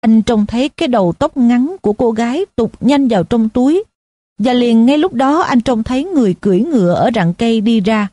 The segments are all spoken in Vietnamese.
Anh trông thấy cái đầu tóc ngắn của cô gái tụt nhanh vào trong túi, và liền ngay lúc đó anh trông thấy người cưỡi ngựa ở rặng cây đi ra.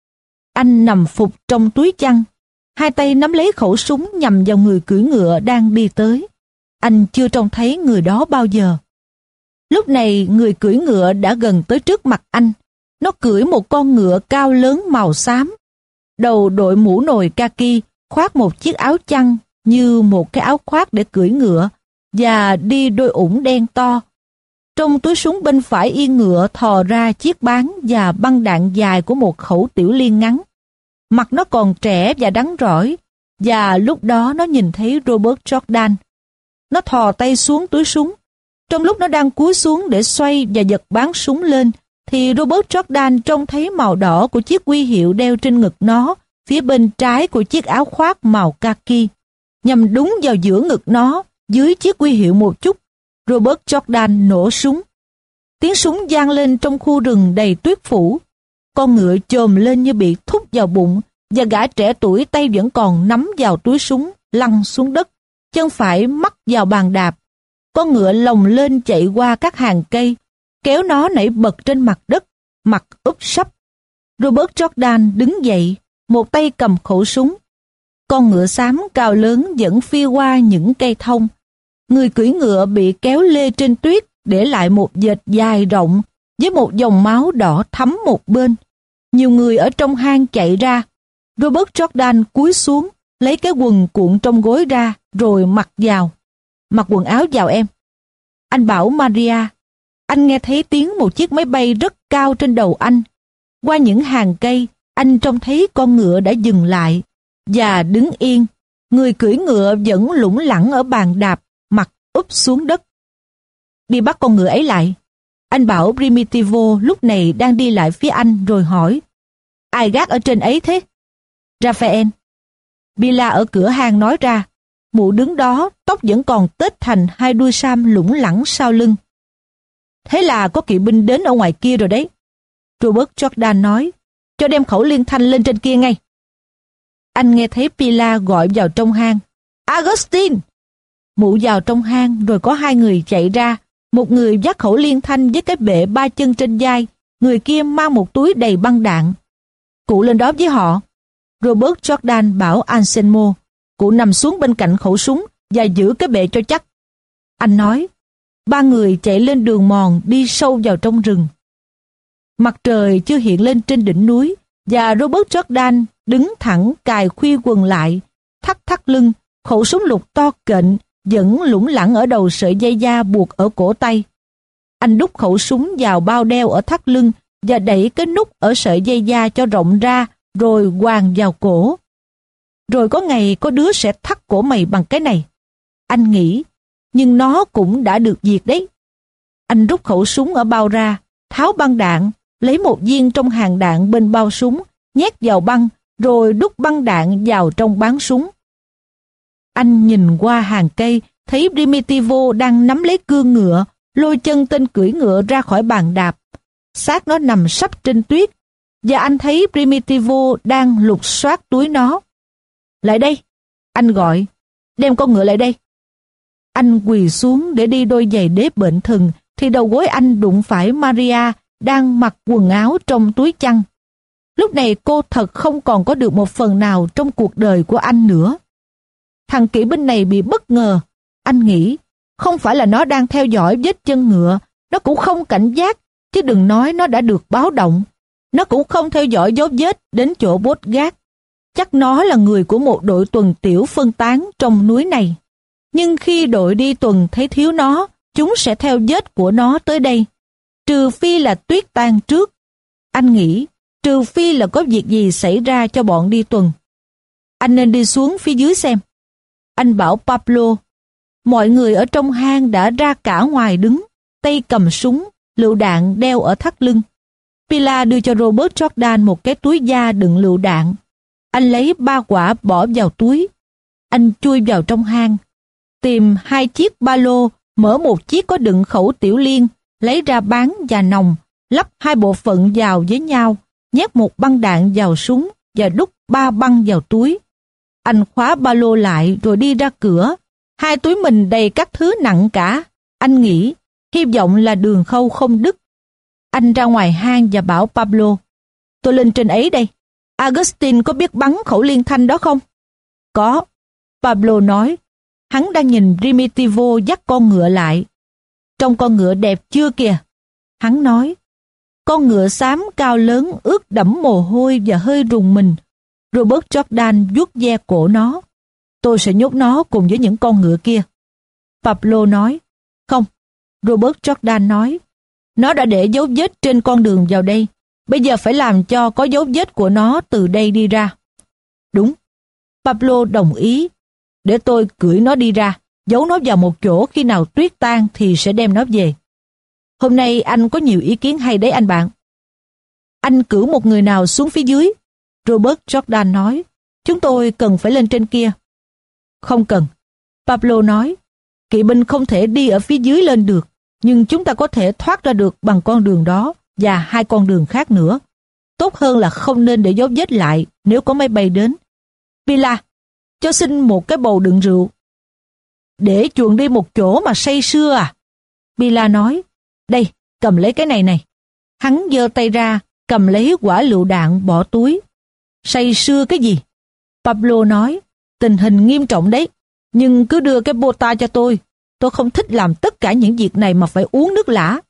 Anh nằm phục trong túi chăn, hai tay nắm lấy khẩu súng nhằm vào người cưỡi ngựa đang đi tới. Anh chưa trông thấy người đó bao giờ. Lúc này người cưỡi ngựa đã gần tới trước mặt anh. Nó cưỡi một con ngựa cao lớn màu xám. Đầu đội mũ nồi kaki, khoác một chiếc áo chăn như một cái áo khoác để cưỡi ngựa, và đi đôi ủng đen to. Trong túi súng bên phải yên ngựa thò ra chiếc bán và băng đạn dài của một khẩu tiểu liên ngắn. Mặt nó còn trẻ và đắn rỏi, và lúc đó nó nhìn thấy Robert Jordan. Nó thò tay xuống túi súng. Trong lúc nó đang cúi xuống để xoay và giật bán súng lên, thì Robert Jordan trông thấy màu đỏ của chiếc huy hiệu đeo trên ngực nó, phía bên trái của chiếc áo khoác màu kaki. Nhằm đúng vào giữa ngực nó, dưới chiếc huy hiệu một chút, Robert Jordan nổ súng. Tiếng súng vang lên trong khu rừng đầy tuyết phủ. Con ngựa chồm lên như bị thúc vào bụng, và gã trẻ tuổi tay vẫn còn nắm vào túi súng, lăn xuống đất, chân phải mắc vào bàn đạp. Con ngựa lồng lên chạy qua các hàng cây, kéo nó nảy bật trên mặt đất, mặt úp sấp. Robert Jordan đứng dậy, một tay cầm khẩu súng. Con ngựa xám cao lớn vẫn phi qua những cây thông. Người cưỡi ngựa bị kéo lê trên tuyết, để lại một vệt dài rộng với một dòng máu đỏ thắm một bên. Nhiều người ở trong hang chạy ra. Robert Jordan cúi xuống, lấy cái quần cuộn trong gối ra, rồi mặc vào. Mặc quần áo vào em. Anh bảo Maria. Anh nghe thấy tiếng một chiếc máy bay rất cao trên đầu anh. Qua những hàng cây, anh trông thấy con ngựa đã dừng lại và đứng yên. Người cưỡi ngựa vẫn lủng lẳng ở bàn đạp, mặt úp xuống đất. Đi bắt con ngựa ấy lại. Anh bảo Primitivo lúc này đang đi lại phía anh rồi hỏi. Ai gác ở trên ấy thế? Raphael. Bila ở cửa hang nói ra. Mụ đứng đó, tóc vẫn còn tết thành hai đuôi sam lủng lẳng sau lưng. Thế là có kỵ binh đến ở ngoài kia rồi đấy. Robert Jordan nói. Cho đem khẩu liên thanh lên trên kia ngay. Anh nghe thấy Pila gọi vào trong hang. Augustine! Mụ vào trong hang rồi có hai người chạy ra. Một người vác khẩu liên thanh với cái bệ ba chân trên vai. Người kia mang một túi đầy băng đạn. Cụ lên đó với họ. Robert Jordan bảo Anselmo. Cụ nằm xuống bên cạnh khẩu súng và giữ cái bệ cho chắc. Anh nói. Ba người chạy lên đường mòn đi sâu vào trong rừng. Mặt trời chưa hiện lên trên đỉnh núi và Robert Jordan đứng thẳng cài khuy quần lại, thắt thắt lưng, khẩu súng lục to kệnh vẫn lủng lẳng ở đầu sợi dây da buộc ở cổ tay. Anh đút khẩu súng vào bao đeo ở thắt lưng và đẩy cái nút ở sợi dây da cho rộng ra rồi quàng vào cổ. Rồi có ngày có đứa sẽ thắt cổ mày bằng cái này. Anh nghĩ, nhưng nó cũng đã được diệt đấy. Anh rút khẩu súng ở bao ra, tháo băng đạn, lấy một viên trong hàng đạn bên bao súng, nhét vào băng, rồi đút băng đạn vào trong bán súng. Anh nhìn qua hàng cây, thấy Primitivo đang nắm lấy cương ngựa, lôi chân tên cưỡi ngựa ra khỏi bàn đạp. Xác nó nằm sấp trên tuyết, và anh thấy Primitivo đang lục soát túi nó. Lại đây, anh gọi, đem con ngựa lại đây. Anh quỳ xuống để đi đôi giày đế bệnh thừng, thì đầu gối anh đụng phải Maria đang mặc quần áo trong túi chăn. Lúc này cô thật không còn có được một phần nào trong cuộc đời của anh nữa. Thằng kỵ binh này bị bất ngờ. Anh nghĩ, không phải là nó đang theo dõi vết chân ngựa, nó cũng không cảnh giác, chứ đừng nói nó đã được báo động. Nó cũng không theo dõi dấu vết đến chỗ bốt gác. Chắc nó là người của một đội tuần tiểu phân tán trong núi này. Nhưng khi đội đi tuần thấy thiếu nó, chúng sẽ theo vết của nó tới đây. Trừ phi là tuyết tan trước. Anh nghĩ, trừ phi là có việc gì xảy ra cho bọn đi tuần. Anh nên đi xuống phía dưới xem. Anh bảo Pablo. Mọi người ở trong hang đã ra cả ngoài đứng, tay cầm súng, lựu đạn đeo ở thắt lưng. Pila đưa cho Robert Jordan một cái túi da đựng lựu đạn. Anh lấy 3 quả bỏ vào túi. Anh chui vào trong hang, tìm 2 chiếc ba lô, mở một chiếc có đựng khẩu tiểu liên, lấy ra bán và nòng, lắp 2 bộ phận vào với nhau, nhét một băng đạn vào súng và đút 3 băng vào túi. Anh khóa ba lô lại rồi đi ra cửa. Hai túi mình đầy các thứ nặng cả. Anh nghĩ, hy vọng là đường khâu không đứt. Anh ra ngoài hang và bảo Pablo, tôi lên trên ấy đây. Agustin có biết bắn khẩu liên thanh đó không? Có. Pablo nói. Hắn đang nhìn Primitivo dắt con ngựa lại. Trông con ngựa đẹp chưa kìa? Hắn nói. Con ngựa xám cao lớn ướt đẫm mồ hôi và hơi rùng mình. Robert Jordan vuốt ve cổ nó. Tôi sẽ nhốt nó cùng với những con ngựa kia. Pablo nói. Không. Robert Jordan nói. Nó đã để dấu vết trên con đường vào đây. Bây giờ phải làm cho có dấu vết của nó từ đây đi ra. Đúng. Pablo đồng ý. Để tôi cưỡi nó đi ra, giấu nó vào một chỗ, khi nào tuyết tan thì sẽ đem nó về. Hôm nay anh có nhiều ý kiến hay đấy anh bạn. Anh cử một người nào xuống phía dưới. Robert Jordan nói. Chúng tôi cần phải lên trên kia. Không cần. Pablo nói. Kỵ binh không thể đi ở phía dưới lên được, nhưng chúng ta có thể thoát ra được bằng con đường đó và hai con đường khác nữa. Tốt hơn là không nên để dấu vết lại nếu có máy bay đến. Pila, cho xin một cái bầu đựng rượu. Để chuồn đi một chỗ mà say sưa à? Pila nói. Đây, cầm lấy cái này này. Hắn giơ tay ra, cầm lấy quả lựu đạn bỏ túi. Say sưa cái gì? Pablo nói. Tình hình nghiêm trọng đấy, nhưng cứ đưa cái bota cho tôi. Tôi không thích làm tất cả những việc này mà phải uống nước lã.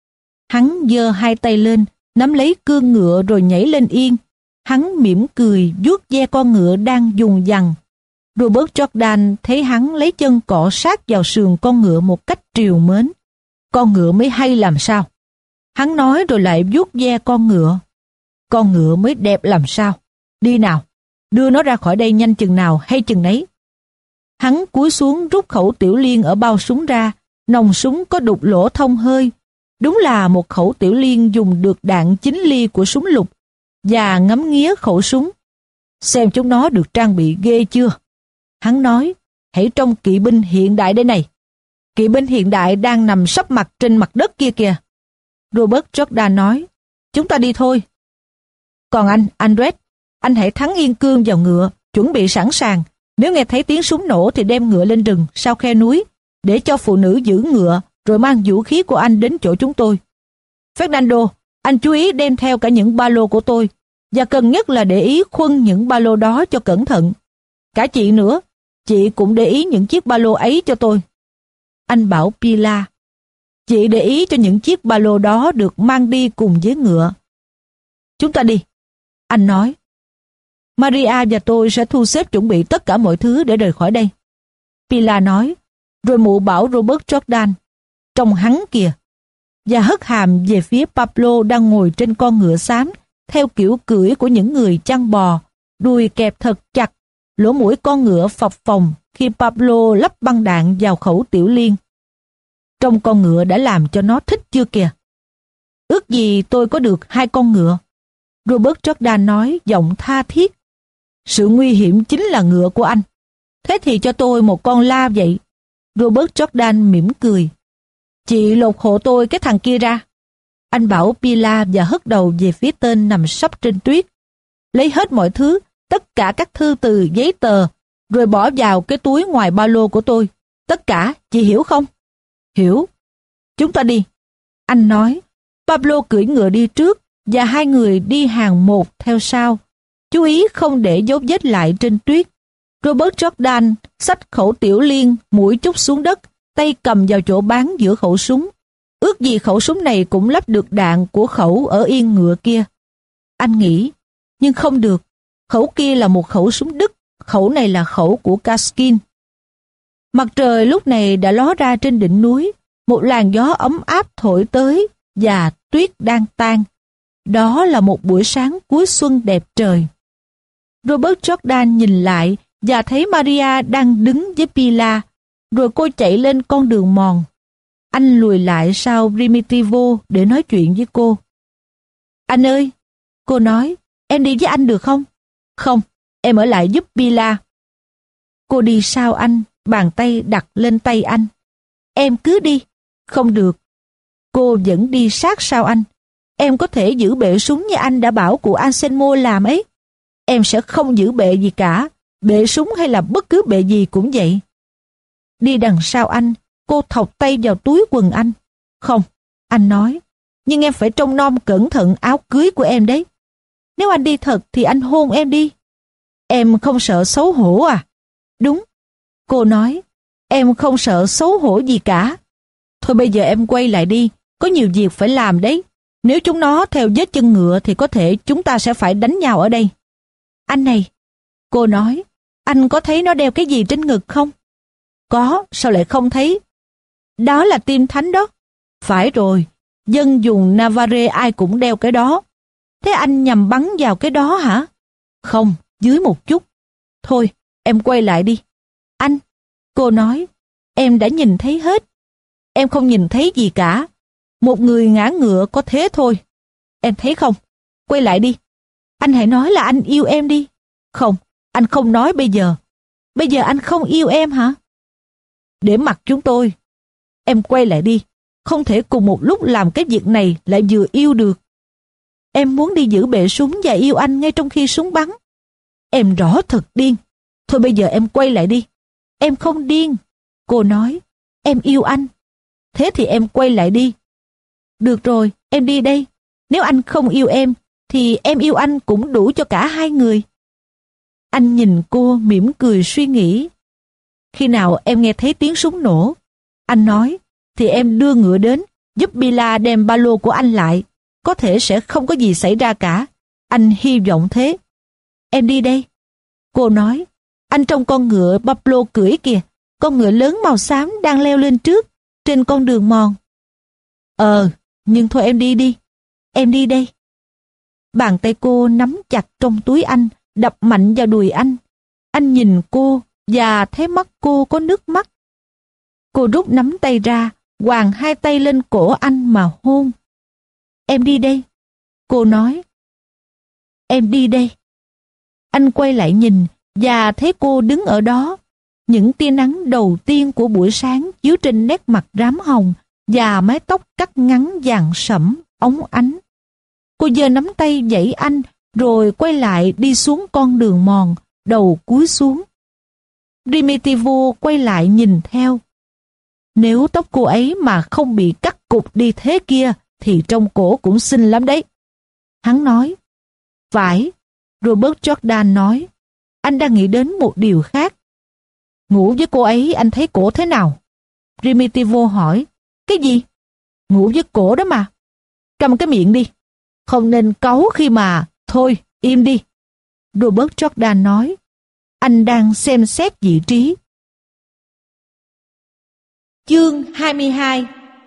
Hắn giơ hai tay lên, nắm lấy cương ngựa rồi nhảy lên yên. Hắn mỉm cười vuốt ve con ngựa đang dùng dằng. Robert Jordan thấy hắn lấy chân cọ sát vào sườn con ngựa một cách trìu mến. Con ngựa mới hay làm sao? Hắn nói rồi lại vuốt ve con ngựa. Con ngựa mới đẹp làm sao? Đi nào, đưa nó ra khỏi đây nhanh chừng nào hay chừng nấy. Hắn cúi xuống rút khẩu tiểu liên ở bao súng ra, nòng súng có đục lỗ thông hơi. Đúng là một khẩu tiểu liên dùng được đạn 9 ly của súng lục, và ngắm nghía khẩu súng. Xem chúng nó được trang bị ghê chưa? Hắn nói, hãy trông kỵ binh hiện đại đây này. Kỵ binh hiện đại đang nằm sấp mặt trên mặt đất kia kìa. Robert Jordan nói, chúng ta đi thôi. Còn anh, Andres, anh hãy thắng yên cương vào ngựa, chuẩn bị sẵn sàng. Nếu nghe thấy tiếng súng nổ thì đem ngựa lên rừng, sau khe núi, để cho phụ nữ giữ ngựa, rồi mang vũ khí của anh đến chỗ chúng tôi. Fernando, anh chú ý đem theo cả những ba lô của tôi, và cần nhất là để ý khuân những ba lô đó cho cẩn thận. Cả chị nữa, chị cũng để ý những chiếc ba lô ấy cho tôi. Anh bảo Pila, chị để ý cho những chiếc ba lô đó được mang đi cùng với ngựa. Chúng ta đi, anh nói. Maria và tôi sẽ thu xếp chuẩn bị tất cả mọi thứ để rời khỏi đây. Pila nói, rồi mụ bảo Robert Jordan, trông hắn kìa, và hất hàm về phía Pablo đang ngồi trên con ngựa xám, theo kiểu cưỡi của những người chăn bò, đuôi kẹp thật chặt, lỗ mũi con ngựa phập phồng khi Pablo lắp băng đạn vào khẩu tiểu liên. Trông con ngựa đã làm cho nó thích chưa kìa. Ước gì tôi có được hai con ngựa. Robert Jordan nói giọng tha thiết. Sự nguy hiểm chính là ngựa của anh. Thế thì cho tôi một con la vậy. Robert Jordan mỉm cười. Chị lột hộ tôi cái thằng kia ra. Anh bảo Pila và hất đầu về phía tên nằm sấp trên tuyết. Lấy hết mọi thứ, tất cả các thư từ, giấy tờ, rồi bỏ vào cái túi ngoài ba lô của tôi. Tất cả, chị hiểu không? Hiểu. Chúng ta đi. Anh nói. Pablo cưỡi ngựa đi trước, và hai người đi hàng một theo sau. Chú ý không để dấu vết lại trên tuyết. Robert Jordan xách khẩu tiểu liên, mũi trút xuống đất, tay cầm vào chỗ bán giữa khẩu súng. Ước gì khẩu súng này cũng lắp được đạn của khẩu ở yên ngựa kia. Anh nghĩ, nhưng không được. Khẩu kia là một khẩu súng Đức, khẩu này là khẩu của Kaskin. Mặt trời lúc này đã ló ra trên đỉnh núi, một làn gió ấm áp thổi tới và tuyết đang tan. Đó là một buổi sáng cuối xuân đẹp trời. Robert Jordan nhìn lại và thấy Maria đang đứng với Pila, rồi cô chạy lên con đường mòn. Anh lùi lại sau Primitivo để nói chuyện với cô. Anh ơi, cô nói, em đi với anh được không? Không, em ở lại giúp Pila. Cô đi sau anh, bàn tay đặt lên tay anh. Em cứ đi. Không được. Cô vẫn đi sát sau anh. Em có thể giữ bệ súng như anh đã bảo cụ Anselmo làm ấy. Em sẽ không giữ bệ gì cả. Bệ súng hay là bất cứ bệ gì cũng vậy. Đi đằng sau anh, cô thọc tay vào túi quần anh. Không, anh nói, nhưng em phải trông nom cẩn thận áo cưới của em đấy. Nếu anh đi thật thì anh hôn em đi. Em không sợ xấu hổ à? Đúng. Cô nói, em không sợ xấu hổ gì cả. Thôi bây giờ em quay lại đi, có nhiều việc phải làm đấy. Nếu chúng nó theo vết chân ngựa thì có thể chúng ta sẽ phải đánh nhau ở đây. Anh này, cô nói, anh có thấy nó đeo cái gì trên ngực không? Có, sao lại không thấy? Đó là tim thánh đó. Phải rồi, dân vùng Navarre ai cũng đeo cái đó. Thế anh nhằm bắn vào cái đó hả? Không, dưới một chút. Thôi, em quay lại đi. Anh, cô nói, em đã nhìn thấy hết. Em không nhìn thấy gì cả. Một người ngã ngựa có thế thôi. Em thấy không? Quay lại đi. Anh hãy nói là anh yêu em đi. Không, anh không nói bây giờ. Bây giờ anh không yêu em hả? Để mặc chúng tôi. Em quay lại đi. Không thể cùng một lúc làm cái việc này lại vừa yêu được. Em muốn đi giữ bệ súng và yêu anh ngay trong khi súng bắn. Em rõ thật điên. Thôi bây giờ em quay lại đi. Em không điên. Cô nói, em yêu anh. Thế thì em quay lại đi. Được rồi, em đi đây. Nếu anh không yêu em, thì em yêu anh cũng đủ cho cả hai người. Anh nhìn cô mỉm cười suy nghĩ. Khi nào em nghe thấy tiếng súng nổ, anh nói, thì em đưa ngựa đến, giúp Bila đem ba lô của anh lại. Có thể sẽ không có gì xảy ra cả. Anh hy vọng thế. Em đi đây. Cô nói, anh trông con ngựa Pablo cưỡi kìa. Con ngựa lớn màu xám đang leo lên trước, trên con đường mòn. Nhưng thôi em đi đi. Em đi đây. Bàn tay cô nắm chặt trong túi anh, đập mạnh vào đùi anh. Anh nhìn cô và thấy mắt cô có nước mắt. Cô rút nắm tay ra, quàng hai tay lên cổ anh mà hôn. Em đi đây. Cô nói. Em đi đây. Anh quay lại nhìn và thấy cô đứng ở đó. Những tia nắng đầu tiên của buổi sáng chiếu trên nét mặt rám hồng và mái tóc cắt ngắn vàng sẫm, óng ánh. Cô giơ nắm tay vẫy anh, rồi quay lại đi xuống con đường mòn, đầu cúi xuống. Primitivo quay lại nhìn theo. Nếu tóc cô ấy mà không bị cắt cụt đi thế kia, thì trông cổ cũng xinh lắm đấy. Hắn nói. Phải, Robert Jordan nói. Anh đang nghĩ đến một điều khác. Ngủ với cô ấy anh thấy cổ thế nào? Primitivo hỏi. Cái gì? Ngủ với cổ đó mà. Câm cái miệng đi. Không nên cáu khi mà... Thôi, im đi. Robert Jordan nói. Anh đang xem xét vị trí. Chương 22.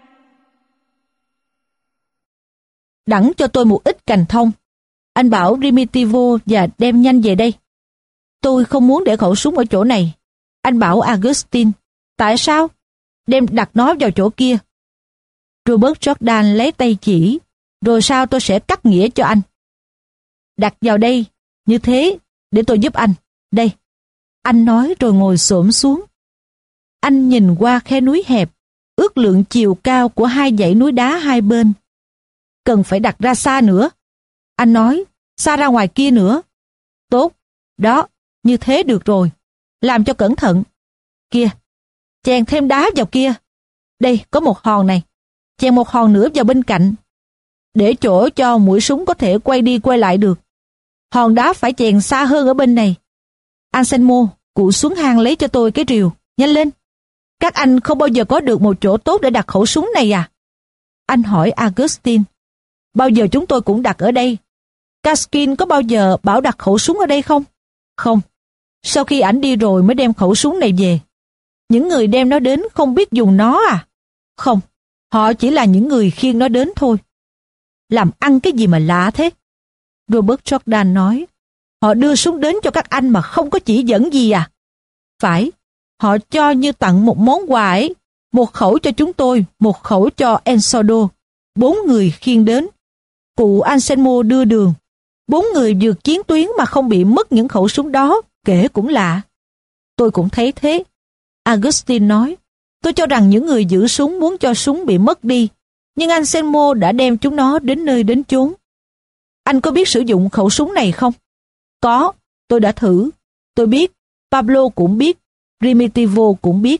Đẳng cho tôi một ít cành thông. Anh bảo Primitivo và đem nhanh về đây. Tôi không muốn để khẩu súng ở chỗ này. Anh bảo Augustine. Tại sao? Đem đặt nó vào chỗ kia. Robert Jordan lấy tay chỉ. Rồi sao tôi sẽ cắt nghĩa cho anh. Đặt vào đây, như thế, để tôi giúp anh. Đây. Anh nói rồi ngồi xổm xuống. Anh nhìn qua khe núi hẹp, ước lượng chiều cao của hai dãy núi đá hai bên. Cần phải đặt ra xa nữa. Anh nói, xa ra ngoài kia nữa. Tốt, đó, như thế được rồi. Làm cho cẩn thận. Kia, chèn thêm đá vào kia. Đây, có một hòn này. Chèn một hòn nữa vào bên cạnh. Để chỗ cho mũi súng có thể quay đi quay lại được. Hòn đá phải chèn xa hơn ở bên này. Anselmo, cụ xuống hang lấy cho tôi cái rìu. Nhanh lên. Các anh không bao giờ có được một chỗ tốt để đặt khẩu súng này à? Anh hỏi Augustine. Bao giờ chúng tôi cũng đặt ở đây. Caskin có bao giờ bảo đặt khẩu súng ở đây không? Không. Sau khi ảnh đi rồi mới đem khẩu súng này về. Những người đem nó đến không biết dùng nó à? Không. Họ chỉ là những người khiêng nó đến thôi. Làm ăn cái gì mà lạ thế? Robert Jordan nói. Họ đưa súng đến cho các anh mà không có chỉ dẫn gì à? Phải. Họ cho như tặng một món quà ấy. Một khẩu cho chúng tôi, một khẩu cho Ensodo. 4 người khiêng đến. Cụ Anselmo đưa đường. 4 người vượt chiến tuyến mà không bị mất những khẩu súng đó, kể cũng lạ. Tôi cũng thấy thế. Augustine nói. Tôi cho rằng những người giữ súng muốn cho súng bị mất đi, nhưng Anselmo đã đem chúng nó đến nơi đến chốn. Anh có biết sử dụng khẩu súng này không? Có, tôi đã thử. Tôi biết, Pablo cũng biết, Primitivo cũng biết.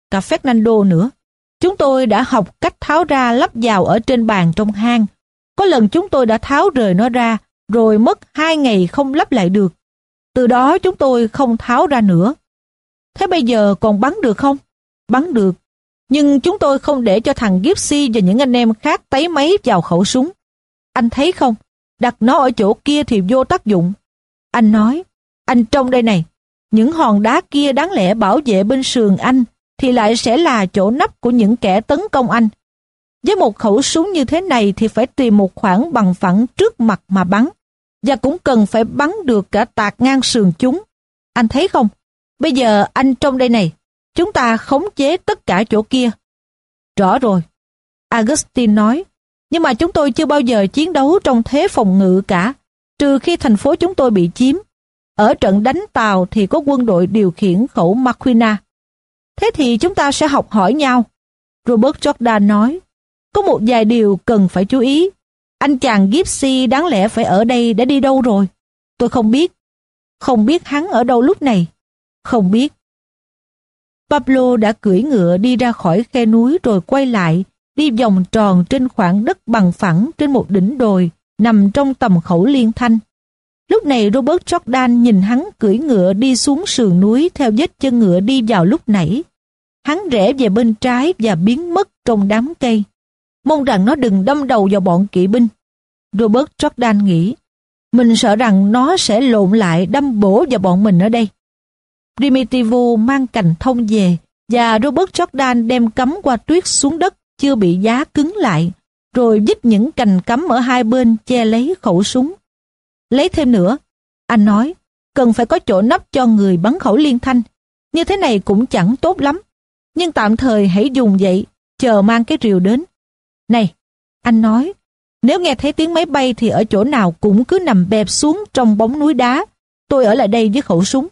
cả Fernando nữa. Chúng tôi đã học cách tháo ra lắp vào ở trên bàn trong hang. Có lần chúng tôi đã tháo rời nó ra, rồi mất 2 ngày không lắp lại được. Từ đó chúng tôi không tháo ra nữa. Thế bây giờ còn bắn được không? Bắn được. Nhưng chúng tôi không để cho thằng Gypsy và những anh em khác tấy máy vào khẩu súng. Anh thấy không? Đặt nó ở chỗ kia thì vô tác dụng. Anh nói, anh trông đây này, những hòn đá kia đáng lẽ bảo vệ bên sườn anh thì lại sẽ là chỗ nấp của những kẻ tấn công anh. Với một khẩu súng như thế này thì phải tìm một khoảng bằng phẳng trước mặt mà bắn, và cũng cần phải bắn được cả tạt ngang sườn chúng. Anh thấy không? Bây giờ anh trông đây này, chúng ta khống chế tất cả chỗ kia. Rõ rồi, Augustine nói, nhưng mà chúng tôi chưa bao giờ chiến đấu trong thế phòng ngự cả, trừ khi thành phố chúng tôi bị chiếm. Ở trận đánh Tàu thì có quân đội điều khiển khẩu Maquina. Thế thì chúng ta sẽ học hỏi nhau. Robert Jordan nói, có một vài điều cần phải chú ý. Anh chàng Gypsy đáng lẽ phải ở đây đã đi đâu rồi? Tôi không biết. Không biết hắn ở đâu lúc này. Không biết. Pablo đã cưỡi ngựa đi ra khỏi khe núi rồi quay lại, đi vòng tròn trên khoảng đất bằng phẳng trên một đỉnh đồi nằm trong tầm khẩu liên thanh. Lúc này Robert Jordan nhìn hắn cưỡi ngựa đi xuống sườn núi theo vết chân ngựa đi vào lúc nãy. Hắn rẽ về bên trái và biến mất trong đám cây. Mong rằng nó đừng đâm đầu vào bọn kỵ binh. Robert Jordan nghĩ, mình sợ rằng nó sẽ lộn lại đâm bổ vào bọn mình ở đây. Primitivo mang cành thông về và Robert Jordan đem cắm qua tuyết xuống đất chưa bị giá cứng lại, rồi vít những cành cắm ở hai bên che lấy khẩu súng. Lấy thêm nữa, anh nói, cần phải có chỗ nấp cho người bắn khẩu liên thanh. Như thế này cũng chẳng tốt lắm, nhưng tạm thời hãy dùng vậy, chờ mang cái rìu đến. Này, anh nói, nếu nghe thấy tiếng máy bay thì ở chỗ nào cũng cứ nằm bẹp xuống trong bóng núi đá. Tôi ở lại đây với khẩu súng.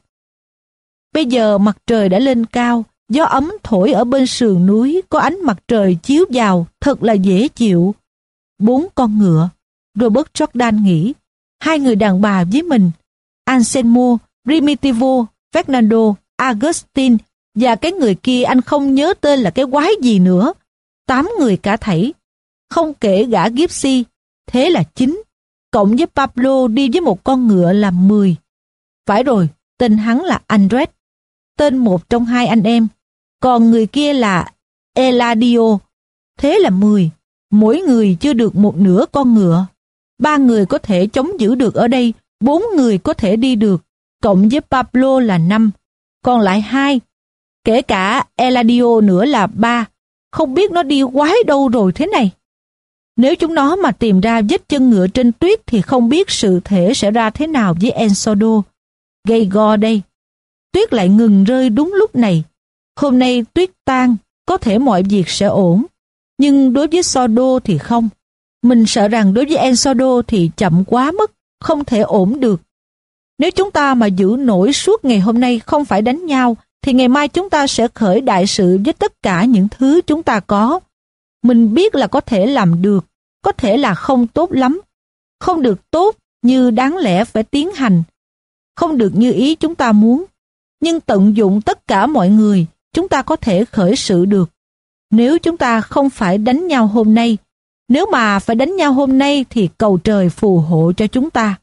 Bây giờ mặt trời đã lên cao, gió ấm thổi ở bên sườn núi, có ánh mặt trời chiếu vào, thật là dễ chịu. 4 con ngựa, Robert Jordan nghĩ, 2 người đàn bà với mình, Anselmo, Primitivo, Fernando, Agustin và cái người kia anh không nhớ tên là cái quái gì nữa. 8 người cả thảy, không kể gã Gypsy, thế là 9, cộng với Pablo đi với một con ngựa là 10. Phải rồi, tên hắn là Andres, tên một trong 2 anh em, còn người kia là Eladio, thế là 10, mỗi người chưa được một nửa con ngựa. 3 người có thể chống giữ được ở đây, 4 người có thể đi được, cộng với Pablo là 5, còn lại 2, kể cả Eladio nữa là 3, không biết nó đi quái đâu rồi thế này. Nếu chúng nó mà tìm ra vết chân ngựa trên tuyết thì không biết sự thể sẽ ra thế nào với Ensodo. Gây go đây. Tuyết lại ngừng rơi đúng lúc này. Hôm nay tuyết tan, có thể mọi việc sẽ ổn. Nhưng đối với Sodo thì không. Mình sợ rằng đối với Ensodo thì chậm quá mất, không thể ổn được. Nếu chúng ta mà giữ nổi suốt ngày hôm nay không phải đánh nhau, thì ngày mai chúng ta sẽ khởi đại sự với tất cả những thứ chúng ta có. Mình biết là có thể làm được, có thể là không tốt lắm, không được tốt như đáng lẽ phải tiến hành, không được như ý chúng ta muốn. Nhưng tận dụng tất cả mọi người, chúng ta có thể khởi sự được. Nếu chúng ta không phải đánh nhau hôm nay, nếu mà phải đánh nhau hôm nay thì cầu trời phù hộ cho chúng ta.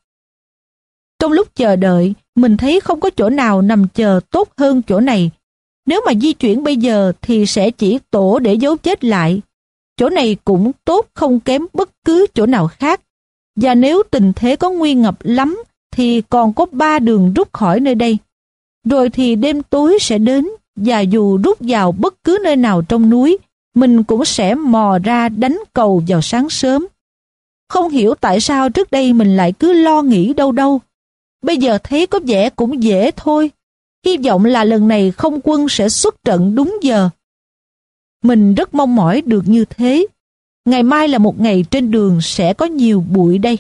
Trong lúc chờ đợi, mình thấy không có chỗ nào nằm chờ tốt hơn chỗ này. Nếu mà di chuyển bây giờ thì sẽ chỉ tổ để giấu chết lại. Chỗ này cũng tốt không kém bất cứ chỗ nào khác. Và nếu tình thế có nguy ngập lắm thì còn có 3 đường rút khỏi nơi đây. Rồi thì đêm tối sẽ đến, và dù rút vào bất cứ nơi nào trong núi, mình cũng sẽ mò ra đánh cầu vào sáng sớm. Không hiểu tại sao trước đây mình lại cứ lo nghĩ đâu đâu. Bây giờ thấy có vẻ cũng dễ thôi. Hy vọng là lần này không quân sẽ xuất trận đúng giờ. Mình rất mong mỏi được như thế. Ngày mai là một ngày trên đường sẽ có nhiều bụi đây.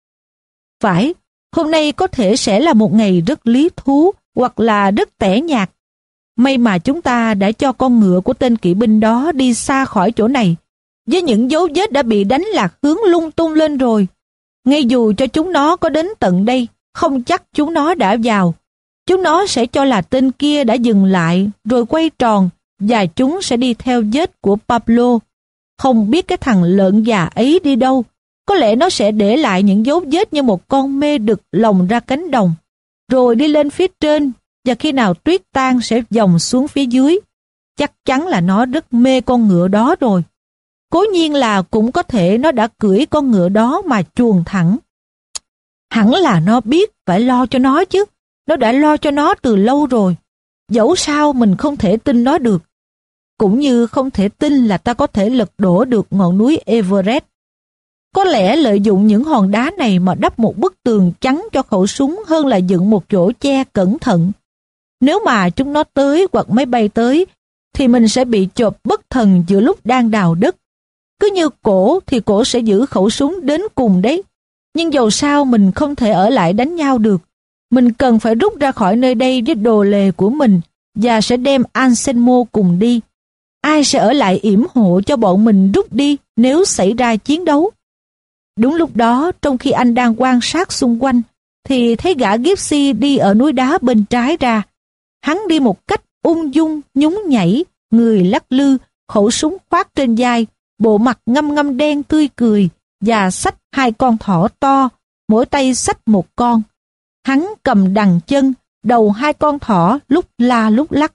Phải, hôm nay có thể sẽ là một ngày rất lý thú hoặc là rất tẻ nhạt. May mà chúng ta đã cho con ngựa của tên kỵ binh đó đi xa khỏi chỗ này. Với những dấu vết đã bị đánh lạc hướng lung tung lên rồi. Ngay dù cho chúng nó có đến tận đây, không chắc chúng nó đã vào. Chúng nó sẽ cho là tên kia đã dừng lại rồi quay tròn và chúng sẽ đi theo vết của Pablo. Không biết cái thằng lợn già ấy đi đâu, có lẽ nó sẽ để lại những dấu vết như một con mê đực lồng ra cánh đồng, rồi đi lên phía trên, và khi nào tuyết tan sẽ dòng xuống phía dưới. Chắc chắn là nó rất mê con ngựa đó rồi. Cố nhiên là cũng có thể nó đã cưỡi con ngựa đó mà chuồn thẳng. Hẳn là nó biết phải lo cho nó chứ. Nó đã lo cho nó từ lâu rồi. Dẫu sao mình không thể tin nó được. Cũng như không thể tin là ta có thể lật đổ được ngọn núi Everest. Có lẽ lợi dụng những hòn đá này mà đắp một bức tường chắn cho khẩu súng hơn là dựng một chỗ che cẩn thận. Nếu mà chúng nó tới hoặc máy bay tới, thì mình sẽ bị chộp bất thần giữa lúc đang đào đất. Cứ như cổ thì cổ sẽ giữ khẩu súng đến cùng đấy. Nhưng dầu sao mình không thể ở lại đánh nhau được. Mình cần phải rút ra khỏi nơi đây với đồ lề của mình và sẽ đem Anselmo cùng đi. Ai sẽ ở lại yểm hộ cho bọn mình rút đi nếu xảy ra chiến đấu? Đúng lúc đó, trong khi anh đang quan sát xung quanh, thì thấy gã Gypsy đi ở núi đá bên trái ra. Hắn đi một cách ung dung, nhún nhảy, người lắc lư, khẩu súng khoác trên vai, bộ mặt ngăm ngăm đen tươi cười và xách hai con thỏ to, mỗi tay xách một con. Hắn cầm đằng chân, đầu hai con thỏ lúc la lúc lắc.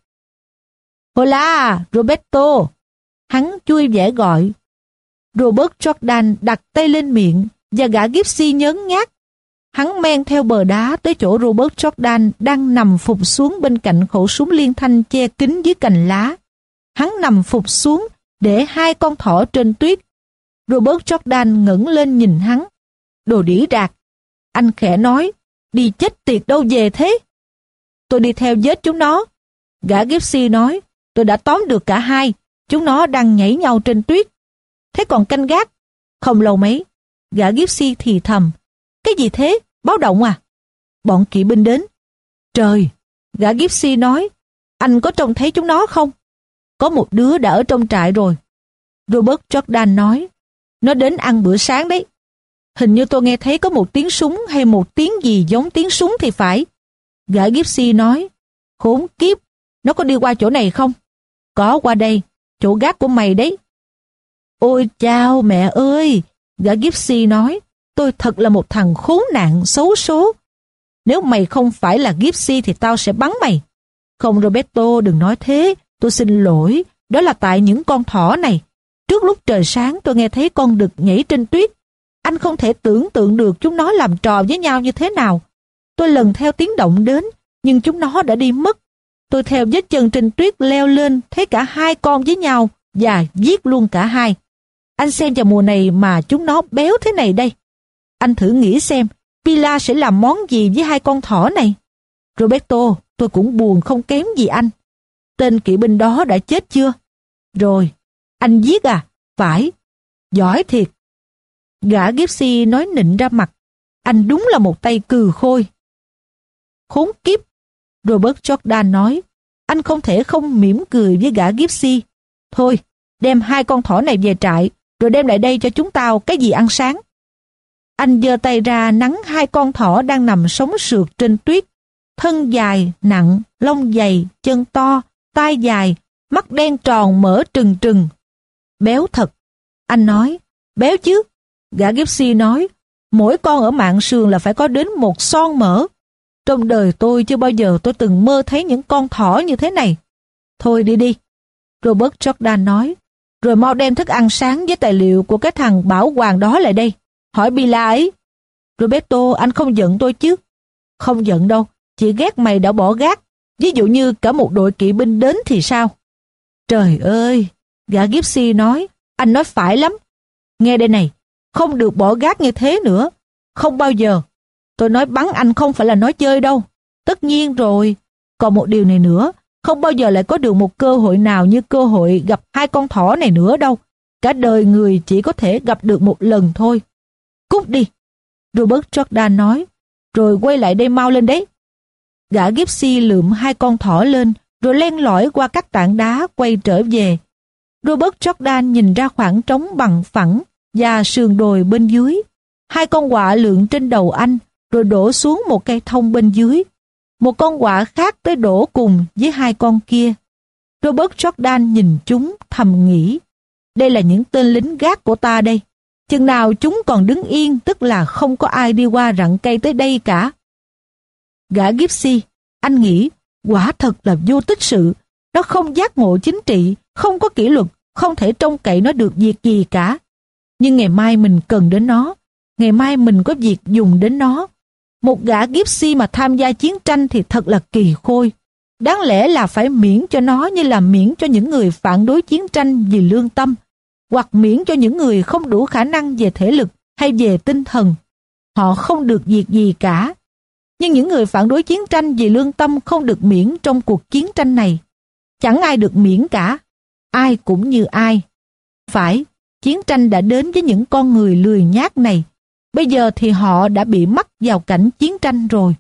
Hola, Roberto! Hắn vui vẻ gọi. Robert Jordan đặt tay lên miệng và gã Gypsy nhớn nhác. Hắn men theo bờ đá tới chỗ Robert Jordan đang nằm phục xuống bên cạnh khẩu súng liên thanh che kín dưới cành lá. Hắn nằm phục xuống để hai con thỏ trên tuyết. Robert Jordan ngẩng lên nhìn hắn. Đồ đĩ rạc. Anh khẽ nói, đi chết tiệt đâu về thế? Tôi đi theo vết chúng nó. Gã Gypsy nói, tôi đã tóm được cả hai. Chúng nó đang nhảy nhau trên tuyết. Thế còn canh gác? Không lâu mấy. Gã Gypsy thì thầm. Cái gì thế? Báo động à? Bọn kỵ binh đến. Trời! Gã Gypsy nói. Anh có trông thấy chúng nó không? Có một đứa đã ở trong trại rồi. Robert Jordan nói. Nó đến ăn bữa sáng đấy. Hình như tôi nghe thấy có một tiếng súng hay một tiếng gì giống tiếng súng thì phải. Gã Gypsy nói. Khốn kiếp! Nó có đi qua chỗ này không? Có qua đây. Chỗ gác của mày đấy. Ôi chao mẹ ơi! Gã Gypsy nói. Tôi thật là một thằng khốn nạn, xấu số. Nếu mày không phải là Gypsy thì tao sẽ bắn mày. Không Roberto, đừng nói thế. Tôi xin lỗi. Đó là tại những con thỏ này. Trước lúc trời sáng tôi nghe thấy con đực nhảy trên tuyết. Anh không thể tưởng tượng được chúng nó làm trò với nhau như thế nào. Tôi lần theo tiếng động đến, nhưng chúng nó đã đi mất. Tôi theo vết chân trên tuyết leo lên, thấy cả hai con với nhau và giết luôn cả hai. Anh xem vào mùa này mà chúng nó béo thế này đây. Anh thử nghĩ xem, Pilar sẽ làm món gì với hai con thỏ này? Roberto, tôi cũng buồn không kém gì anh. Tên kỵ binh đó đã chết chưa? Rồi, anh giết à? Phải. Giỏi thiệt. Gã Gypsy nói nịnh ra mặt. Anh đúng là một tay cừ khôi. Khốn kiếp! Robert Jordan nói. Anh không thể không mỉm cười với gã Gypsy. Thôi, đem hai con thỏ này về trại, rồi đem lại đây cho chúng tao cái gì ăn sáng. Anh giơ tay ra nắn hai con thỏ đang nằm sống sượt trên tuyết. Thân dài, nặng, lông dày, chân to, tai dài, mắt đen tròn mở trừng trừng. Béo thật. Anh nói, béo chứ. Gã Gypsy nói, mỗi con ở mạn sườn là phải có đến một son mỡ. Trong đời tôi chưa bao giờ tôi từng mơ thấy những con thỏ như thế này. Thôi đi đi. Robert Jordan nói, rồi mau đem thức ăn sáng với tài liệu của cái thằng bảo hoàng đó lại đây. Hỏi Bila ấy. Roberto, anh không giận tôi chứ? Không giận đâu, chỉ ghét mày đã bỏ gác. Ví dụ như cả một đội kỵ binh đến thì sao? Trời ơi, gã Gypsy nói, anh nói phải lắm. Nghe đây này, không được bỏ gác như thế nữa. Không bao giờ. Tôi nói bắn anh không phải là nói chơi đâu. Tất nhiên rồi. Còn một điều này nữa, không bao giờ lại có được một cơ hội nào như cơ hội gặp hai con thỏ này nữa đâu. Cả đời người chỉ có thể gặp được một lần thôi. Cút đi. Robert Jordan nói, rồi quay lại đây mau lên đấy. Gã Gypsy lượm hai con thỏ lên, rồi len lỏi qua các tảng đá quay trở về. Robert Jordan nhìn ra khoảng trống bằng phẳng và sườn đồi bên dưới. Hai con quạ lượn trên đầu anh, rồi đổ xuống một cây thông bên dưới. Một con quạ khác tới đổ cùng với hai con kia. Robert Jordan nhìn chúng thầm nghĩ, đây là những tên lính gác của ta đây. Chừng nào chúng còn đứng yên, tức là không có ai đi qua rặng cây tới đây cả. Gã Gypsy, anh nghĩ, quả thật là vô tích sự. Nó không giác ngộ chính trị, không có kỷ luật, không thể trông cậy nó được việc gì cả. Nhưng ngày mai mình cần đến nó. Ngày mai mình có việc dùng đến nó. Một gã Gypsy mà tham gia chiến tranh thì thật là kỳ khôi. Đáng lẽ là phải miễn cho nó như là miễn cho những người phản đối chiến tranh vì lương tâm, hoặc miễn cho những người không đủ khả năng về thể lực hay về tinh thần. Họ không được việc gì cả. Nhưng những người phản đối chiến tranh vì lương tâm không được miễn trong cuộc chiến tranh này. Chẳng ai được miễn cả. Ai cũng như ai. Phải, chiến tranh đã đến với những con người lười nhác này. Bây giờ thì họ đã bị mắc vào cảnh chiến tranh rồi.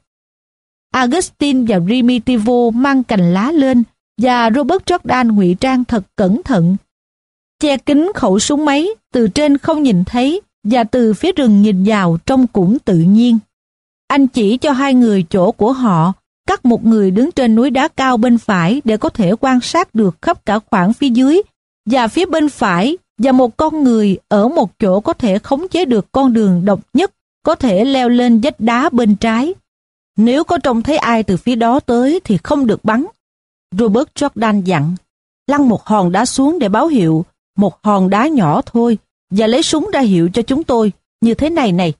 Augustine và Primitivo mang cành lá lên và Robert Jordan ngụy trang thật cẩn thận. Che kín khẩu súng máy, từ trên không nhìn thấy và từ phía rừng nhìn vào trông cũng tự nhiên. Anh chỉ cho hai người chỗ của họ, cắt một người đứng trên núi đá cao bên phải để có thể quan sát được khắp cả khoảng phía dưới, và phía bên phải và một con người ở một chỗ có thể khống chế được con đường độc nhất, có thể leo lên vách đá bên trái. Nếu có trông thấy ai từ phía đó tới thì không được bắn. Robert Jordan dặn, lăn một hòn đá xuống để báo hiệu, một hòn đá nhỏ thôi, và lấy súng ra hiệu cho chúng tôi, như thế này này.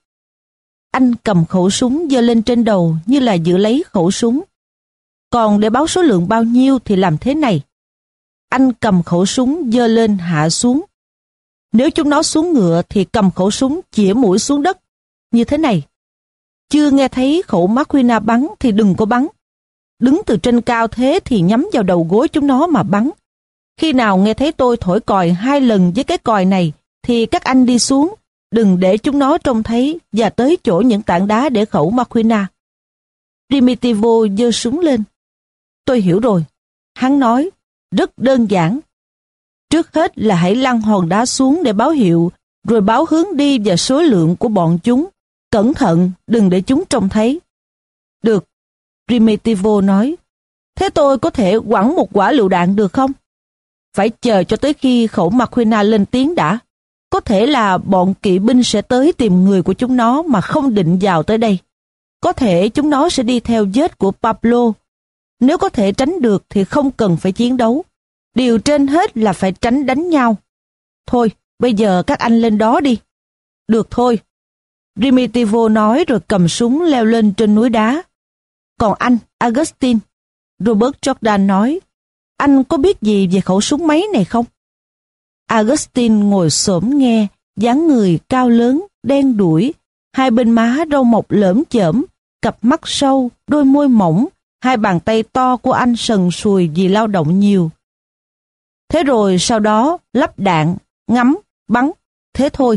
Anh cầm khẩu súng giơ lên trên đầu như là giữ lấy khẩu súng. Còn để báo số lượng bao nhiêu thì làm thế này. Anh cầm khẩu súng giơ lên hạ xuống. Nếu chúng nó xuống ngựa thì cầm khẩu súng chĩa mũi xuống đất, như thế này. Chưa nghe thấy khẩu Maquina bắn thì đừng có bắn. Đứng từ trên cao thế thì nhắm vào đầu gối chúng nó mà bắn. Khi nào nghe thấy tôi thổi còi 2 lần với cái còi này thì các anh đi xuống, đừng để chúng nó trông thấy và tới chỗ những tảng đá để khẩu Maquina. Primitivo giơ súng lên. Tôi hiểu rồi. Hắn nói, rất đơn giản. Trước hết là hãy lăn hòn đá xuống để báo hiệu, rồi báo hướng đi và số lượng của bọn chúng. Cẩn thận, đừng để chúng trông thấy. Được, Primitivo nói. Thế tôi có thể quẳng một quả lựu đạn được không? Phải chờ cho tới khi khẩu Maquina lên tiếng đã. Có thể là bọn kỵ binh sẽ tới tìm người của chúng nó mà không định vào tới đây. Có thể chúng nó sẽ đi theo vết của Pablo. Nếu có thể tránh được thì không cần phải chiến đấu. Điều trên hết là phải tránh đánh nhau. Thôi, bây giờ các anh lên đó đi. Được thôi. Primitivo nói rồi cầm súng leo lên trên núi đá. Còn anh, Augustine, Robert Jordan nói, anh có biết gì về khẩu súng máy này không? Augustine ngồi xổm nghe, dáng người cao lớn, đen đuổi, hai bên má râu mọc lởm chởm, cặp mắt sâu, đôi môi mỏng, hai bàn tay to của anh sần sùi vì lao động nhiều. Thế rồi sau đó lắp đạn, ngắm, bắn, thế thôi.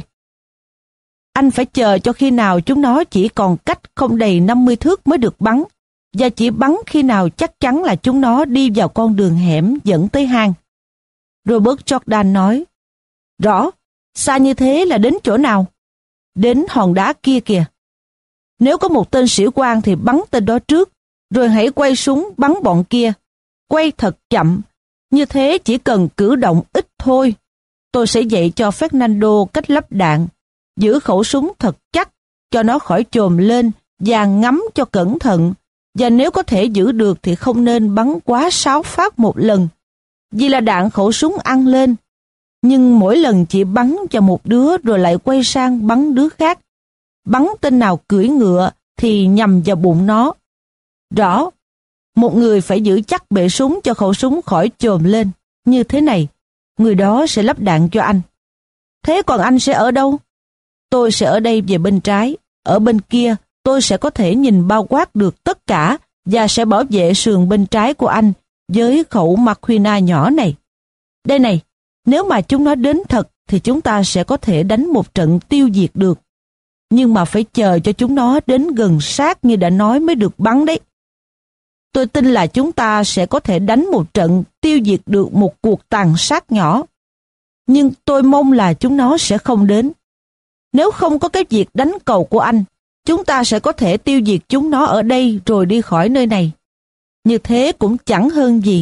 Anh phải chờ cho khi nào chúng nó chỉ còn cách không đầy 50 thước mới được bắn, và chỉ bắn khi nào chắc chắn là chúng nó đi vào con đường hẻm dẫn tới hang. Robert Jordan nói, rõ, xa như thế là đến chỗ nào? Đến hòn đá kia kìa. Nếu có một tên sĩ quan thì bắn tên đó trước, rồi hãy quay súng bắn bọn kia. Quay thật chậm, như thế chỉ cần cử động ít thôi. Tôi sẽ dạy cho Fernando cách lắp đạn, giữ khẩu súng thật chắc, cho nó khỏi chồm lên và ngắm cho cẩn thận. Và nếu có thể giữ được thì không nên bắn quá 6 phát một lần, vì là đạn khẩu súng ăn lên. Nhưng mỗi lần chỉ bắn cho một đứa rồi lại quay sang bắn đứa khác. Bắn tên nào cưỡi ngựa thì nhằm vào bụng nó. Rõ, một người phải giữ chắc bệ súng cho khẩu súng khỏi chồm lên. Như thế này, người đó sẽ lắp đạn cho anh. Thế còn anh sẽ ở đâu? Tôi sẽ ở đây về bên trái. Ở bên kia, tôi sẽ có thể nhìn bao quát được tất cả và sẽ bảo vệ sườn bên trái của anh với khẩu Maquina nhỏ này. Đây này, nếu mà chúng nó đến thật thì chúng ta sẽ có thể đánh một trận tiêu diệt được. Nhưng mà phải chờ cho chúng nó đến gần sát như đã nói mới được bắn đấy. Tôi tin là chúng ta sẽ có thể đánh một trận tiêu diệt được một cuộc tàn sát nhỏ. Nhưng tôi mong là chúng nó sẽ không đến. Nếu không có cái việc đánh cầu của anh, chúng ta sẽ có thể tiêu diệt chúng nó ở đây rồi đi khỏi nơi này. Như thế cũng chẳng hơn gì.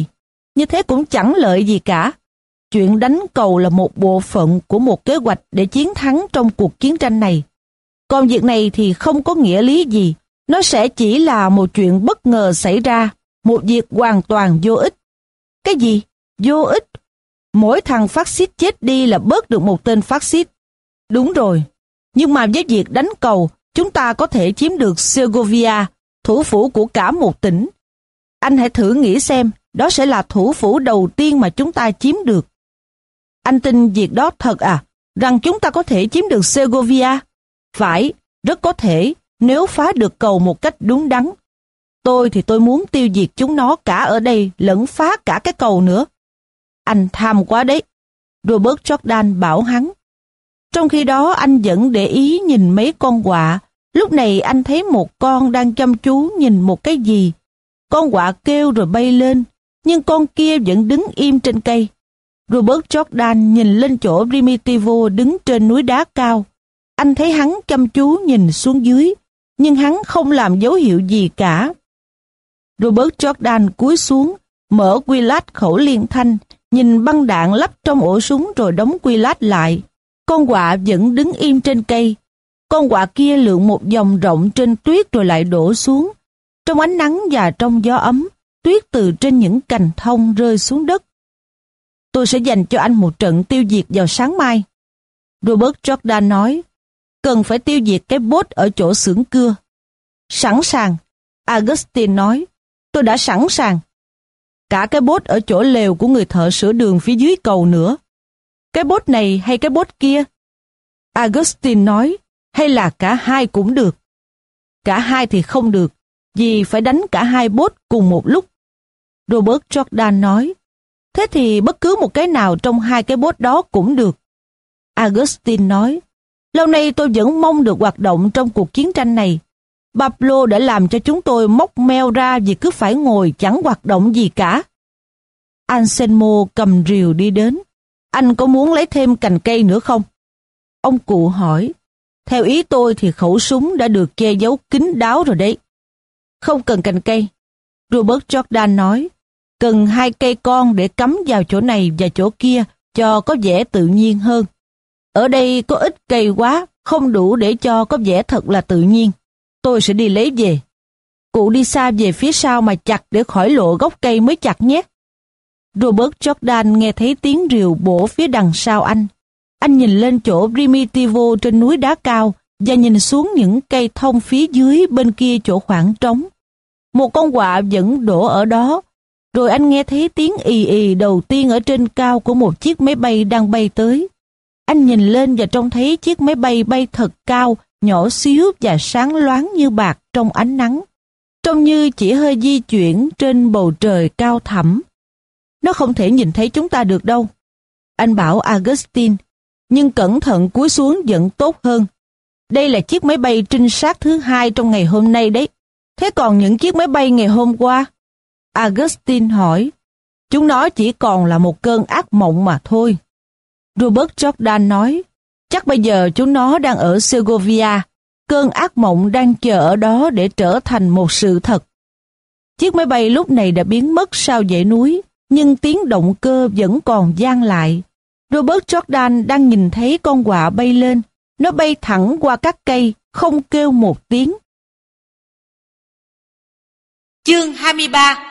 như thế cũng chẳng lợi gì cả. Chuyện đánh cầu là một bộ phận của một kế hoạch để chiến thắng trong cuộc chiến tranh này. Còn việc này thì không có nghĩa lý gì, nó sẽ chỉ là một chuyện bất ngờ xảy ra, một việc hoàn toàn vô ích. Cái gì? Vô ích? Mỗi thằng phát xít chết đi là bớt được một tên phát xít. Đúng rồi, nhưng mà với việc đánh cầu, chúng ta có thể chiếm được Segovia, thủ phủ của cả một tỉnh. Anh hãy thử nghĩ xem, đó sẽ là thủ phủ đầu tiên mà chúng ta chiếm được. Anh tin việc đó thật à? Rằng chúng ta có thể chiếm được Segovia? Phải, rất có thể, nếu phá được cầu một cách đúng đắn. Tôi thì tôi muốn tiêu diệt chúng nó cả ở đây lẫn phá cả cái cầu nữa. Anh tham quá đấy, Robert Jordan bảo hắn. Trong khi đó anh vẫn để ý nhìn mấy con quạ. Lúc này anh thấy một con đang chăm chú nhìn một cái gì. Con quạ kêu rồi bay lên, nhưng con kia vẫn đứng im trên cây. Robert Jordan nhìn lên chỗ Primitivo đứng trên núi đá cao. Anh thấy hắn chăm chú nhìn xuống dưới, nhưng hắn không làm dấu hiệu gì cả. Robert Jordan cúi xuống, mở quy lát khẩu liên thanh, nhìn băng đạn lắp trong ổ súng rồi đóng quy lát lại. Con quạ vẫn đứng im trên cây. Con quạ kia lượn một vòng rộng trên tuyết rồi lại đổ xuống. Trong ánh nắng và trong gió ấm, tuyết từ trên những cành thông rơi xuống đất. Tôi sẽ dành cho anh một trận tiêu diệt vào sáng mai. Robert Jordan nói, cần phải tiêu diệt cái bốt ở chỗ xưởng cưa. Sẵn sàng, Augustine nói, tôi đã sẵn sàng. Cả cái bốt ở chỗ lều của người thợ sửa đường phía dưới cầu nữa. Cái bốt này hay cái bốt kia? Augustine nói, hay là cả hai cũng được. Cả hai thì không được, vì phải đánh cả hai bốt cùng một lúc. Robert Jordan nói, thế thì bất cứ một cái nào trong hai cái bốt đó cũng được. Augustine nói, lâu nay tôi vẫn mong được hoạt động trong cuộc chiến tranh này. Pablo đã làm cho chúng tôi móc meo ra vì cứ phải ngồi chẳng hoạt động gì cả. Anselmo cầm rìu đi đến. Anh có muốn lấy thêm cành cây nữa không? Ông cụ hỏi. Theo ý tôi thì khẩu súng đã được che giấu kín đáo rồi đấy. Không cần cành cây. Robert Jordan nói. Cần hai cây con để cắm vào chỗ này và chỗ kia cho có vẻ tự nhiên hơn. Ở đây có ít cây quá, không đủ để cho có vẻ thật là tự nhiên. Tôi sẽ đi lấy về. Cụ đi xa về phía sau mà chặt để khỏi lộ gốc cây mới chặt nhé. Robert Jordan nghe thấy tiếng rìu bổ phía đằng sau anh. Anh nhìn lên chỗ Primitivo trên núi đá cao và nhìn xuống những cây thông phía dưới bên kia chỗ khoảng trống. Một con quạ vẫn đổ ở đó. Rồi anh nghe thấy tiếng ì ì đầu tiên ở trên cao của một chiếc máy bay đang bay tới. Anh nhìn lên và trông thấy chiếc máy bay bay thật cao, nhỏ xíu và sáng loáng như bạc trong ánh nắng. Trông như chỉ hơi di chuyển trên bầu trời cao thẳm. Nó không thể nhìn thấy chúng ta được đâu. Anh bảo Augustine, nhưng cẩn thận cúi xuống vẫn tốt hơn. Đây là chiếc máy bay trinh sát thứ hai trong ngày hôm nay đấy. Thế còn những chiếc máy bay ngày hôm qua? Augustine hỏi. Chúng nó chỉ còn là một cơn ác mộng mà thôi. Robert Jordan nói, chắc bây giờ chúng nó đang ở Segovia. Cơn ác mộng đang chờ ở đó để trở thành một sự thật. Chiếc máy bay lúc này đã biến mất sau dãy núi, nhưng tiếng động cơ vẫn còn vang lại. Robert Jordan đang nhìn thấy con quạ bay lên. Nó bay thẳng qua các cây, không kêu một tiếng. Chương 23.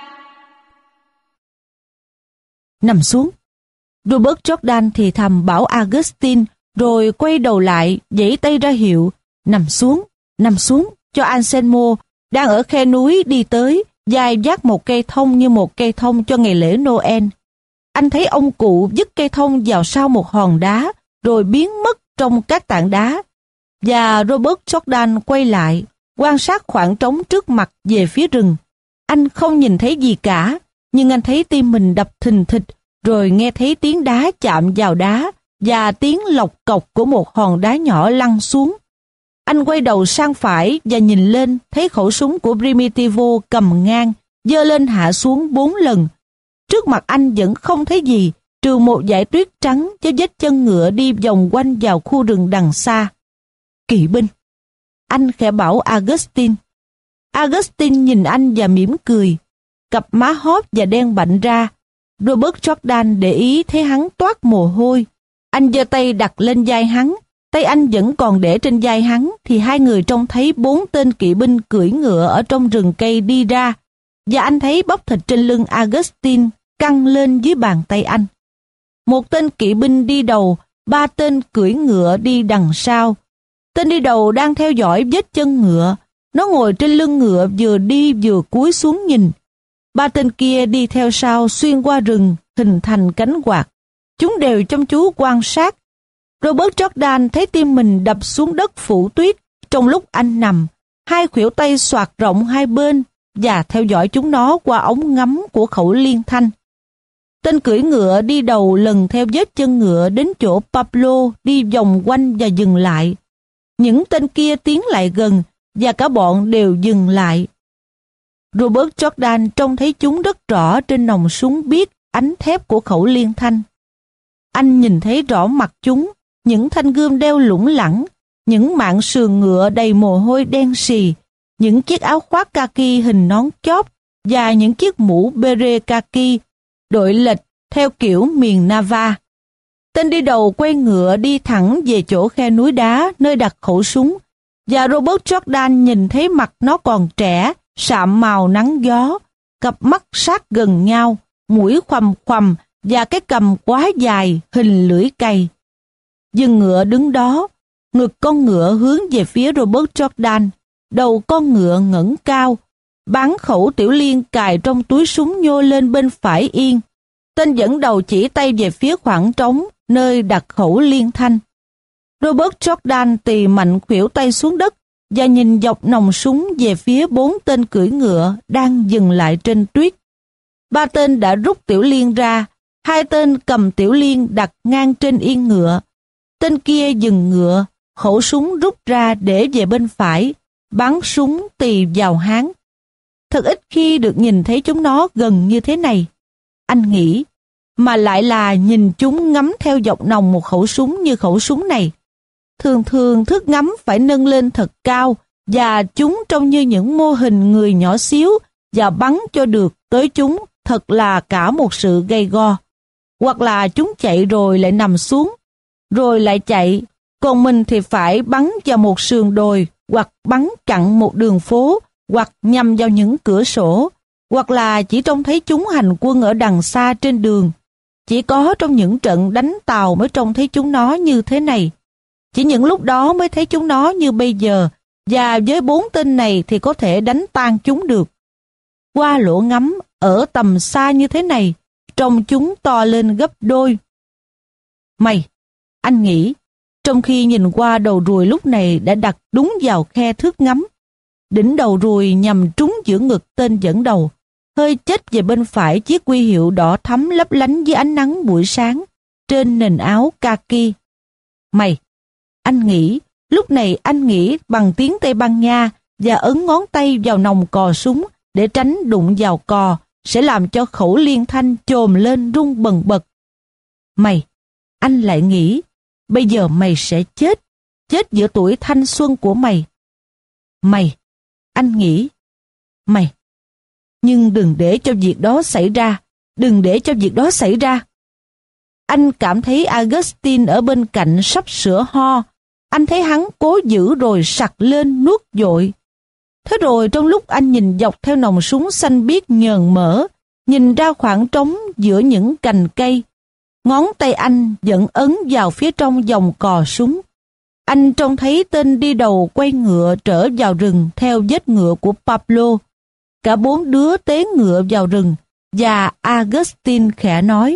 Nằm xuống. Robert Jordan thì thầm bảo Augustine, rồi quay đầu lại, giãy tay ra hiệu, nằm xuống, cho Anselmo, đang ở khe núi đi tới, dài vác một cây thông như một cây thông cho ngày lễ Noel. Anh thấy ông cụ vứt cây thông vào sau một hòn đá, rồi biến mất trong các tảng đá. Và Robert Jordan quay lại, quan sát khoảng trống trước mặt về phía rừng. Anh không nhìn thấy gì cả, nhưng anh thấy tim mình đập thình thịch, rồi nghe thấy tiếng đá chạm vào đá và tiếng lộc cộc của một hòn đá nhỏ lăn xuống. Anh quay đầu sang phải và nhìn lên, thấy khẩu súng của Primitivo cầm ngang, giơ lên hạ xuống 4 lần. Trước mặt anh vẫn không thấy gì, trừ một dải tuyết trắng với vết chân ngựa đi vòng quanh vào khu rừng đằng xa. Kỵ binh. Anh khẽ bảo Augustine. Augustine nhìn anh và mỉm cười. Cặp má hóp và đen bạnh ra, Robert Jordan để ý thấy hắn toát mồ hôi. Anh giơ tay đặt lên vai hắn. Tay anh vẫn còn để trên vai hắn thì hai người trông thấy 4 tên kỵ binh cưỡi ngựa ở trong rừng cây đi ra, và anh thấy bắp thịt trên lưng Augustine căng lên dưới bàn tay anh. Một tên kỵ binh đi đầu, 3 tên cưỡi ngựa đi đằng sau. Tên đi đầu đang theo dõi vết chân ngựa. Nó ngồi trên lưng ngựa vừa đi vừa cúi xuống nhìn. 3 tên kia đi theo sau xuyên qua rừng hình thành cánh quạt. Chúng đều chăm chú quan sát. Robert Jordan thấy tim mình đập xuống đất phủ tuyết trong lúc anh nằm, hai khuỷu tay xoạc rộng hai bên và theo dõi chúng nó qua ống ngắm của khẩu liên thanh. Tên cưỡi ngựa đi đầu lần theo vết chân ngựa đến chỗ Pablo đi vòng quanh và dừng lại. Những tên kia tiến lại gần và cả bọn đều dừng lại. Robert Jordan trông thấy chúng rất rõ trên nòng súng biếc ánh thép của khẩu liên thanh. Anh nhìn thấy rõ mặt chúng, những thanh gươm đeo lủng lẳng, những mạn sườn ngựa đầy mồ hôi đen sì, những chiếc áo khoác kaki hình nón chóp và những chiếc mũ beret kaki đội lệch theo kiểu miền Nava. Tên đi đầu quay ngựa đi thẳng về chỗ khe núi đá nơi đặt khẩu súng, và Robert Jordan nhìn thấy mặt nó còn trẻ, sạm màu nắng gió, cặp mắt sát gần nhau, mũi khoằm khoằm và cái cằm quá dài hình lưỡi cày. Dừng ngựa đứng đó, ngực con ngựa hướng về phía Robert Jordan, đầu con ngựa ngẩng cao, bắn khẩu tiểu liên cài trong túi súng nhô lên bên phải yên. Tên dẫn đầu chỉ tay về phía khoảng trống nơi đặt khẩu liên thanh. Robert Jordan tì mạnh khuỷu tay xuống đất và nhìn dọc nòng súng về phía 4 tên cưỡi ngựa đang dừng lại trên tuyết. 3 tên đã rút tiểu liên ra, 2 tên cầm tiểu liên đặt ngang trên yên ngựa. Tên kia dừng ngựa, khẩu súng rút ra để về bên phải, bắn súng tì vào háng. Thật ít khi được nhìn thấy chúng nó gần như thế này, anh nghĩ, mà lại là nhìn chúng ngắm theo dọc nòng một khẩu súng như khẩu súng này. Thường thường thước ngắm phải nâng lên thật cao và chúng trông như những mô hình người nhỏ xíu, và bắn cho được tới chúng thật là cả một sự gay go. Hoặc là chúng chạy rồi lại nằm xuống, rồi lại chạy, còn mình thì phải bắn vào một sườn đồi, hoặc bắn chặn một đường phố, hoặc nhằm vào những cửa sổ, hoặc là chỉ trông thấy chúng hành quân ở đằng xa trên đường. Chỉ có trong những trận đánh tàu mới trông thấy chúng nó như thế này. Chỉ những lúc đó mới thấy chúng nó như bây giờ, và với 4 tên này thì có thể đánh tan chúng được. Qua lỗ ngắm, ở tầm xa như thế này, trông chúng to lên gấp đôi. Mày, anh nghĩ, trong khi nhìn qua đầu ruồi lúc này đã đặt đúng vào khe thước ngắm. Đỉnh đầu ruồi nhằm trúng giữa ngực tên dẫn đầu, hơi chếch về bên phải chiếc huy hiệu đỏ thắm lấp lánh dưới ánh nắng buổi sáng, trên nền áo kaki. Mày, anh nghĩ, lúc này anh nghĩ bằng tiếng Tây Ban Nha và ấn ngón tay vào nòng cò súng để tránh đụng vào cò, sẽ làm cho khẩu liên thanh chồm lên rung bần bật. Mày, anh lại nghĩ, bây giờ mày sẽ chết giữa tuổi thanh xuân của mày. Mày, anh nghĩ, mày. Nhưng đừng để cho việc đó xảy ra, đừng để cho việc đó xảy ra. Anh cảm thấy Augustine ở bên cạnh sắp sửa ho. Anh thấy hắn cố giữ rồi sặc lên nuốt dội. Thế rồi trong lúc anh nhìn dọc theo nòng súng xanh biếc nhờn mỡ, nhìn ra khoảng trống giữa những cành cây, ngón tay anh vẫn ấn vào phía trong vòng cò súng. Anh trông thấy tên đi đầu quay ngựa trở vào rừng theo vết ngựa của Pablo. Cả 4 đứa tế ngựa vào rừng, và Augustine khẽ nói: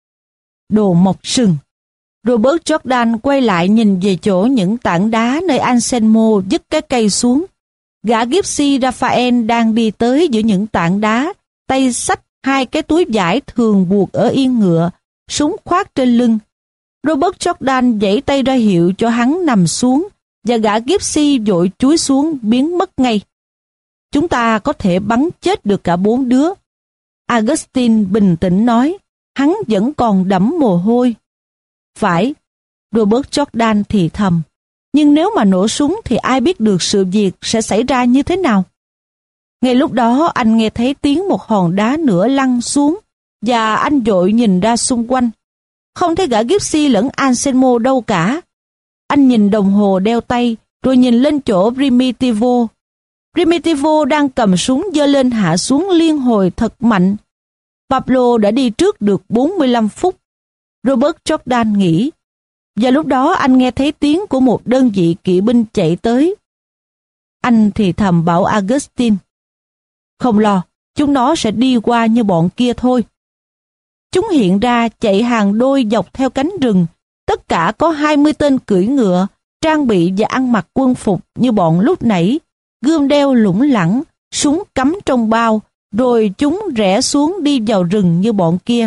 Đồ mọc sừng. Robert Jordan quay lại nhìn về chỗ những tảng đá nơi Anselmo vứt cái cây xuống. Gã gypsy Raphael đang đi tới giữa những tảng đá, tay xách 2 cái túi vải thường buộc ở yên ngựa, súng khoác trên lưng. Robert Jordan giãy tay ra hiệu cho hắn nằm xuống, và gã gypsy vội chúi xuống biến mất ngay. Chúng ta có thể bắn chết được cả 4 đứa. Augustine bình tĩnh nói, hắn vẫn còn đẫm mồ hôi. Phải, Robert Jordan thì thầm, nhưng nếu mà nổ súng thì ai biết được sự việc sẽ xảy ra như thế nào. Ngay lúc đó anh nghe thấy tiếng một hòn đá nữa lăn xuống, và anh vội nhìn ra xung quanh. Không thấy gã Gypsy lẫn Anselmo đâu cả. Anh nhìn đồng hồ đeo tay, rồi nhìn lên chỗ Primitivo. Primitivo đang cầm súng giơ lên hạ xuống liên hồi thật mạnh. Pablo đã đi trước được 45 phút. Robert Jordan nghĩ. Và lúc đó anh nghe thấy tiếng của một đơn vị kỵ binh chạy tới. Anh thì thầm bảo Augustine: không lo, chúng nó sẽ đi qua như bọn kia thôi. Chúng hiện ra chạy hàng đôi dọc theo cánh rừng. Tất cả có 20 tên cưỡi ngựa, trang bị và ăn mặc quân phục như bọn lúc nãy, gươm đeo lủng lẳng, súng cắm trong bao, rồi chúng rẽ xuống đi vào rừng như bọn kia.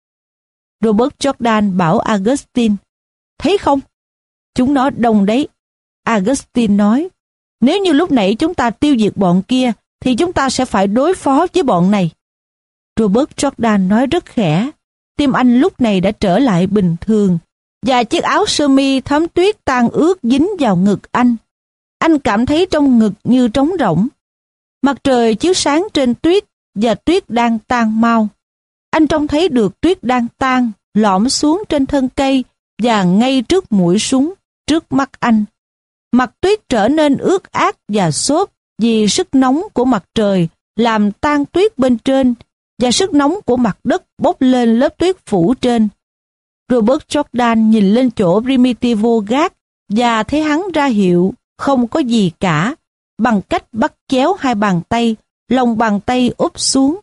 Robert Jordan bảo Augustine: thấy không? Chúng nó đông đấy. Augustine nói: nếu như lúc nãy chúng ta tiêu diệt bọn kia, thì chúng ta sẽ phải đối phó với bọn này. Robert Jordan nói rất khẽ. Tim anh lúc này đã trở lại bình thường, và chiếc áo sơ mi thấm tuyết tan ướt dính vào ngực anh. Anh cảm thấy trong ngực như trống rỗng. Mặt trời chiếu sáng trên tuyết, và tuyết đang tan mau. Anh trông thấy được tuyết đang tan, lõm xuống trên thân cây, và ngay trước mũi súng, trước mắt anh. Mặt tuyết trở nên ướt át và xốp vì sức nóng của mặt trời làm tan tuyết bên trên, và sức nóng của mặt đất bốc lên lớp tuyết phủ trên. Robert Jordan nhìn lên chỗ Primitivo gác và thấy hắn ra hiệu không có gì cả, bằng cách bắt chéo hai bàn tay, lòng bàn tay úp xuống.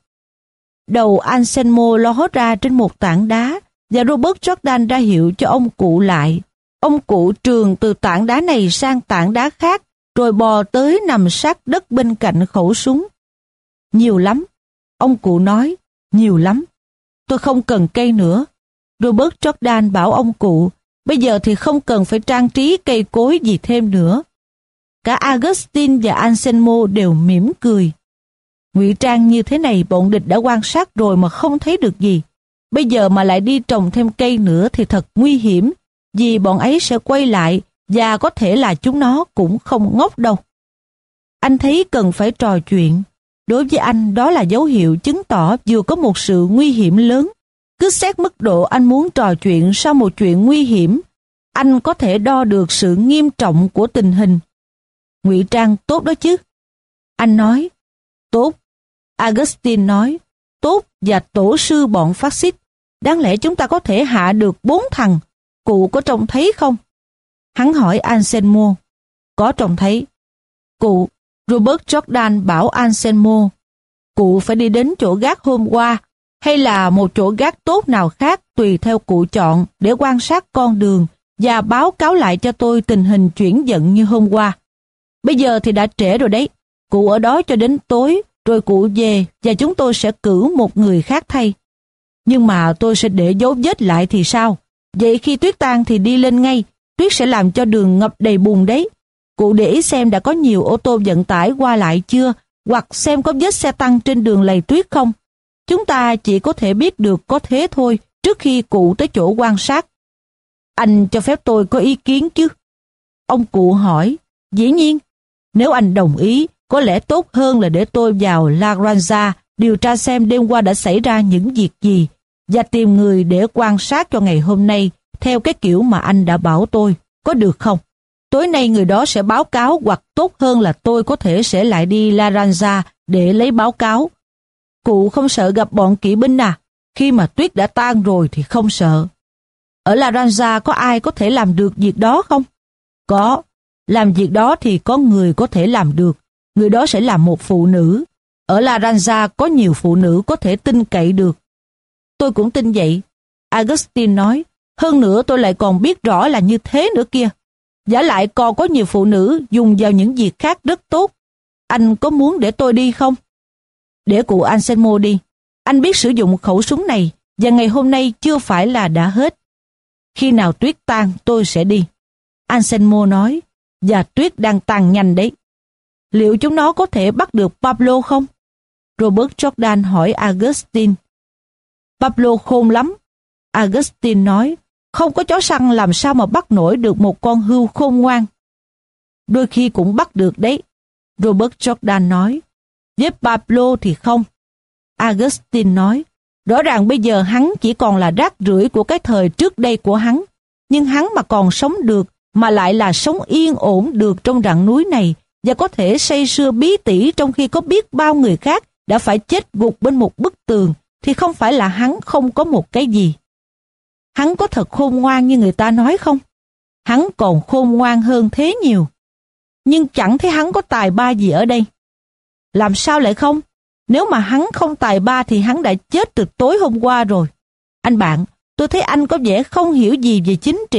Đầu Anselmo ló ra trên một tảng đá, và Robert Jordan ra hiệu cho ông cụ lại. Ông cụ trườn từ tảng đá này sang tảng đá khác, rồi bò tới nằm sát đất bên cạnh khẩu súng. Nhiều lắm, ông cụ nói, nhiều lắm. Tôi không cần cây nữa. Robert Jordan bảo ông cụ, bây giờ thì không cần phải trang trí cây cối gì thêm nữa. Cả Augustine và Anselmo đều mỉm cười. Ngụy trang như thế này bọn địch đã quan sát rồi mà không thấy được gì. Bây giờ mà lại đi trồng thêm cây nữa thì thật nguy hiểm, vì bọn ấy sẽ quay lại và có thể là chúng nó cũng không ngốc đâu. Anh thấy cần phải trò chuyện. Đối với anh đó là dấu hiệu chứng tỏ vừa có một sự nguy hiểm lớn. Cứ xét mức độ anh muốn trò chuyện sau một chuyện nguy hiểm, anh có thể đo được sự nghiêm trọng của tình hình. Ngụy trang tốt đó chứ. Anh nói, tốt. Augustine nói, tốt và tổ sư bọn phát xít. Đáng lẽ chúng ta có thể hạ được 4 thằng. Cụ có trông thấy không? Hắn hỏi Anselmo. Có trông thấy. Cụ, Robert Jordan bảo Anselmo, cụ phải đi đến chỗ gác hôm qua, hay là một chỗ gác tốt nào khác tùy theo cụ chọn để quan sát con đường và báo cáo lại cho tôi tình hình chuyển vận như hôm qua. Bây giờ thì đã trễ rồi đấy. Cụ ở đó cho đến tối, rồi cụ về và chúng tôi sẽ cử một người khác thay. Nhưng mà tôi sẽ để dấu vết lại thì sao? Vậy khi tuyết tan thì đi lên ngay, tuyết sẽ làm cho đường ngập đầy bùn đấy. Cụ để ý xem đã có nhiều ô tô vận tải qua lại chưa, hoặc xem có vết xe tăng trên đường lầy tuyết không. Chúng ta chỉ có thể biết được có thế thôi trước khi cụ tới chỗ quan sát. Anh cho phép tôi có ý kiến chứ? Ông cụ hỏi. Dĩ nhiên, nếu anh đồng ý, có lẽ tốt hơn là để tôi vào La Granja điều tra xem đêm qua đã xảy ra những việc gì và tìm người để quan sát cho ngày hôm nay theo cái kiểu mà anh đã bảo tôi, có được không? Tối nay người đó sẽ báo cáo, hoặc tốt hơn là tôi có thể sẽ lại đi La Granja để lấy báo cáo. Cụ không sợ gặp bọn kỵ binh à? Khi mà tuyết đã tan rồi thì không sợ. Ở La Granja có ai có thể làm được việc đó không? Có. Làm việc đó thì có người có thể làm được. Người đó sẽ là một phụ nữ. Ở La Granja có nhiều phụ nữ có thể tin cậy được. Tôi cũng tin vậy. Augustine nói. Hơn nữa tôi lại còn biết rõ là như thế nữa kia. Vả lại còn có nhiều phụ nữ dùng vào những việc khác rất tốt. Anh có muốn để tôi đi không? Để cụ Anselmo đi. Anh biết sử dụng khẩu súng này và ngày hôm nay chưa phải là đã hết. Khi nào tuyết tan tôi sẽ đi. Anselmo nói. Và tuyết đang tan nhanh đấy. Liệu chúng nó có thể bắt được Pablo không? Robert Jordan hỏi Augustine. Pablo khôn lắm. Augustine nói. Không có chó săn làm sao mà bắt nổi được một con hươu khôn ngoan. Đôi khi cũng bắt được đấy. Robert Jordan nói. Với Pablo thì không. Augustine nói. Rõ ràng bây giờ hắn chỉ còn là rác rưởi của cái thời trước đây của hắn. Nhưng hắn mà còn sống được, mà lại là sống yên ổn được trong rặng núi này, và có thể say sưa bí tỉ trong khi có biết bao người khác đã phải chết gục bên một bức tường, thì không phải là hắn không có một cái gì. Hắn có thật khôn ngoan như người ta nói không? Hắn còn khôn ngoan hơn thế nhiều. Nhưng chẳng thấy hắn có tài ba gì ở đây. Làm sao lại không? Nếu mà hắn không tài ba thì hắn đã chết từ tối hôm qua rồi. Anh bạn, tôi thấy anh có vẻ không hiểu gì về chính trị.